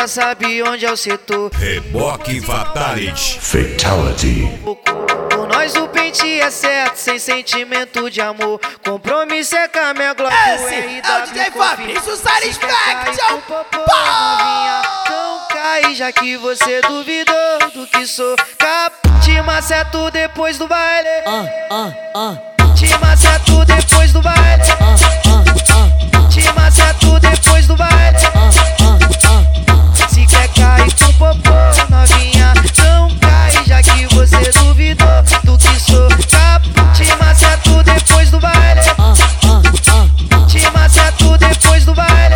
já sabe onde é o setor. Reboque Fatality. Fatality. Por nós o pente é certo, sem sentimento de amor. Compromisso é com a minha Glock. Esse é o DJ Fabrício Satisfaction. Não cai, já que você duvidou do que sou. Te maceto depois do baile. Te maceto depois do baile. Te maceto depois do baile. Se quer cair com popô, novinha, não cai, já que você duvidou do que sou. Te maceto depois do baile. Te maceto depois do baile.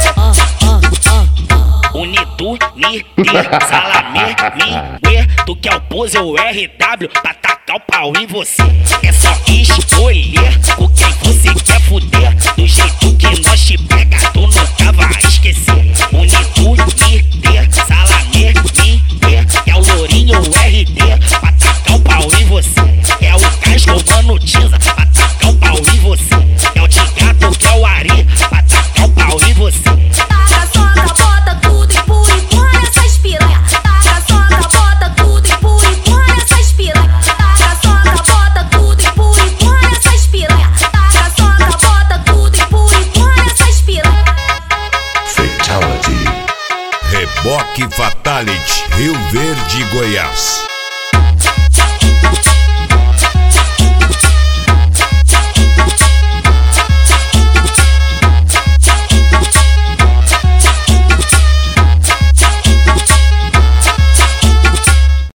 Unidu, Salamé, tu quer o pose ou o RW pra tacar o pau em você. É só escolher com quem você quer fuder. Do jeito que nós te pega, tu nunca vai esquecer. Unidu, Salamé, é o lourinho ou o RD pra tacar o pau em você. É o Casco, mano, Tiza pra tacar o pau em você. É o de gato que é o Ari pra tacar o pau em você. Taca, soca, bota tudo, empurra nessas piranha. Taca, soca, bota tudo, empurra nessas piranha. Taca, soca, bota tudo, empurra nessas piranha. Taca, soca, bota tudo, empurra nessas piranha. Fatality. Reboque Fatality. Rio Verde, Goiás.